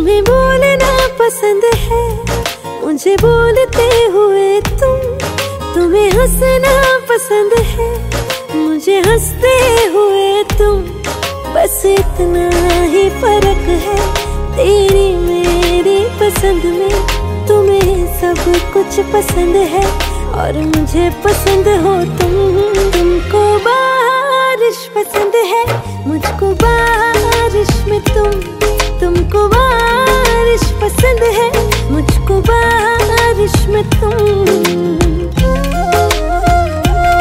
तुम्हें बोलना पसंद है, मुझे बोलते हुए तुम्हें हंसना पसंद है, मुझे हंसते हुए तुम। बस इतना ही फर्क है तेरी मेरी पसंद में। तुम्हें सब कुछ पसंद है और मुझे पसंद हो तुम। तुमको बारिश पसंद है, मुझको बारिश